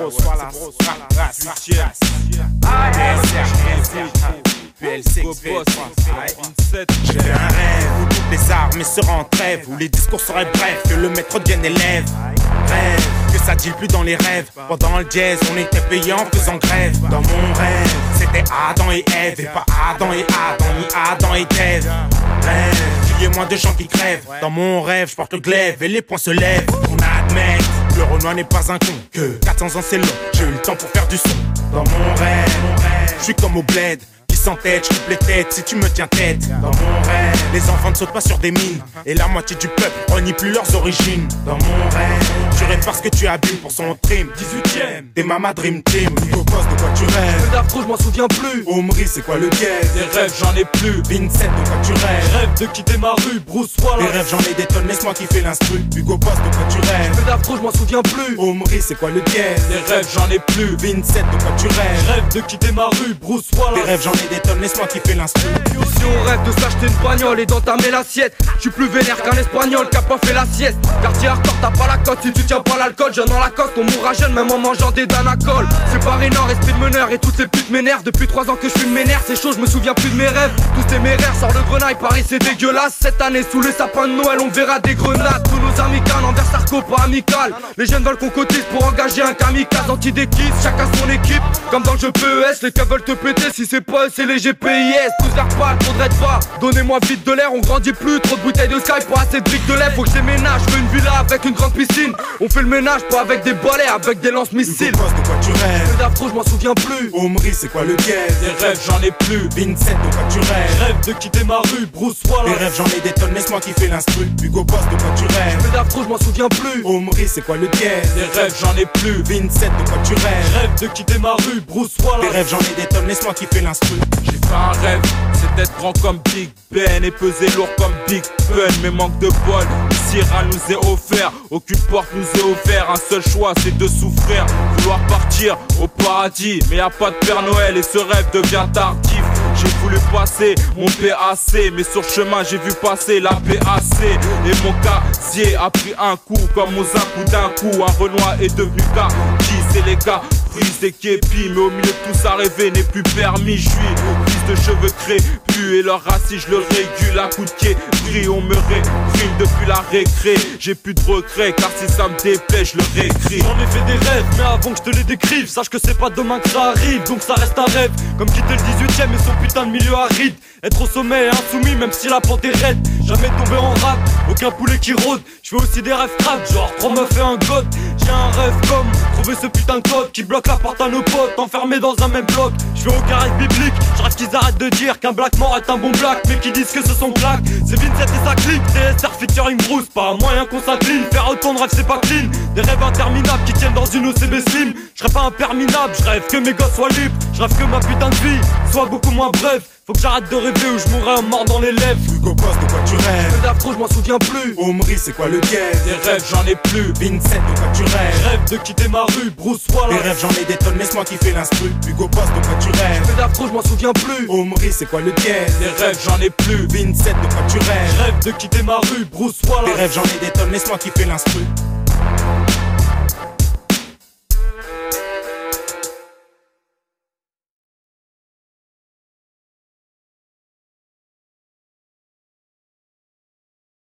bros, voilà. Huitième. PLC, j'avais un rêve où toutes les armes seraient en trêve, où les discours seraient brefs, que le maître devienne élève. Rêve que ça deal plus dans les rêves. Pendant le jazz, on était payé en faisant grève. Dans mon rêve, c'était Adam et Ève, et pas Adam et Adam, ni Adam et Ève. Rêve qu'il y ait moins de gens qui crèvent. Dans mon rêve, je porte le glaive et les poings se lèvent. On admet que le Renoir n'est pas un con, que 400 ans c'est long, j'ai eu le temps pour faire du son. Dans mon rêve, je suis comme au bled, sans tête, je coupe les têtes si tu me tiens tête. Dans mon rêve, les enfants ne sautent pas sur des mines, et la moitié du peuple renie plus leurs origines. Dans mon rêve, tu répares ce que tu abîmes pour son trim. 18ème, t'es Mama Dream Team. Au poste, de quoi tu rêves? Le d'afro, je m'en souviens plus. Omri, c'est quoi le guet? Des rêves, j'en ai plus. Vincent, de quoi tu rêves? Rêve de quitter ma rue, Bruce Wallace. Les rêves, j'en ai des tonnes, laisse-moi kiffer l'instru. Hugo Post, de quoi tu rêves? Le d'afro, je m'en souviens plus. Omri, c'est quoi le guet? Des rêves, j'en ai plus. Vincent, de quoi tu rêves? Rêve de quitter ma rue, Bruce Wallace. Les rêves, j'en ai des tonnes, laisse-moi kiffer l'instru. Si on rêve de s'acheter une bagnole et d'entamer l'assiette, je suis plus vénère qu'un espagnol qui a pas fait la sieste. Quartier hardcore, t'as pas la cote si tu tiens pas l'alcool. Jeune dans la coque, on mourra jeune même en mangeant des danacoles. C'est Paris Nord, esprit de meneur et toutes ces putes m'énervent. Depuis 3 ans que je suis m'énerve, c'est chaud, je me souviens plus de mes rêves. Tous téméraires, sort le grenaille, Paris c'est dégueulasse. Cette année sous les sapins de Noël on verra des grenades. Tous nos amicales envers Sarko, pas amical. Les jeunes veulent qu'on cotise pour engager un kamikaze anti-déquise, chacun son équipe. Comme dans le jeu PES, les keufs veulent te péter. Si c'est pas eux, c'est les GPIS. Tous vers pas, faudrait pas. Donnez-moi vite de l'air, on grandit plus. Trop de bouteilles de Sky, pas assez de briques de lait. Faut que je déménage, je veux une villa avec une grande piscine. On fait le ménage, pas avec des balais, avec des lance-missiles. Hugo Post, de quoi tu rêves? Le d'afro, je m'en souviens plus. Omri, c'est quoi le guet? Des rêves, j'en ai plus. Vincent, de quoi tu rêves? Rêve de quitter ma rue, Bruce Les Wallace. rêves, j'en ai des tonnes, laisse-moi kiffer l'instru. Hugo Post, de quoi tu rêves? Le d'afro, je m'en souviens plus. Omri, c'est quoi le guet? Des rêves, j'en ai plus. Vincent, de quoi tu rêves? Rêve de quitter ma rue, Bruce Les Wallace. rêves, j'en ai des tonnes, laisse-moi kiffer l'instru. J'ai fait un rêve, c'est d'être grand comme Big Ben et peser lourd comme Big Pun. Mais manque de bol, ici rien nous est offert, aucune porte nous est offerte. Un seul choix, c'est de souffrir, vouloir partir au paradis. Mais y a pas de Père Noël et ce rêve devient tardif. J'ai voulu passer mon PAC, mais sur le chemin j'ai vu passer la PAC. Et mon casier a pris un coup, comme aux coup d'un coup. Un Renoir est devenu qui c'est les gars prise des képis, mais au milieu de tout ça rêver n'est plus permis. Je suis fils de cheveux crépus et leur racisme je le régule à coup de pied gris. On me réprime depuis la récré, j'ai plus de regrets car si ça me déplaît je le réécris. J'en ai fait des rêves, mais avant que je te les décrive, sache que c'est pas demain que ça arrive, donc ça reste un rêve. Comme quitter le 18ème et son putain de milieu aride. Être au sommet et insoumis même si la pente est raide. Jamais tomber en rap, aucun poulet qui rôde. Je fais aussi des rêves crap, genre 3 meufs et un god. J'ai un rêve comme trouver ce putain de code qui bloque la porte à nos potes, enfermés dans un même bloc. Je fais aucun rêve biblique, je rêve qu'ils arrêtent de dire qu'un black mort est un bon black, mais qu'ils disent que ce sont claques. C'est Vincent et sa clique, TSR featuring Bruce, pas moyen qu'on s'incline. Faire autant de rêves c'est pas clean, des rêves interminables qui tiennent dans une OCB slim. Je rêve pas interminable, je rêve que mes gosses soient libres. Je rêve que ma putain de vie soit beaucoup moins brève. Faut que j'arrête de rêver ou je mourrai en mort dans les lèvres. Hugo Post, de quoi tu rêves? Le d'afro, je m'en souviens plus. Omri, c'est quoi le guet? Des rêves j'en ai plus. Vincent, de quoi tu rêves? Rêve de quitter ma rue, Bruce Les Wallace. rêves, j'en ai des tonnes, laisse-moi kiffer l'instru. Hugo Post, de quoi tu rêves? Le d'afro, je m'en souviens plus. Omri, c'est quoi le guet? Des rêves j'en ai plus. Vincent, de quoi tu rêves? Rêve de quitter ma rue, Bruce Les Wallace. rêves, j'en ai des tonnes, laisse-moi kiffer l'instru.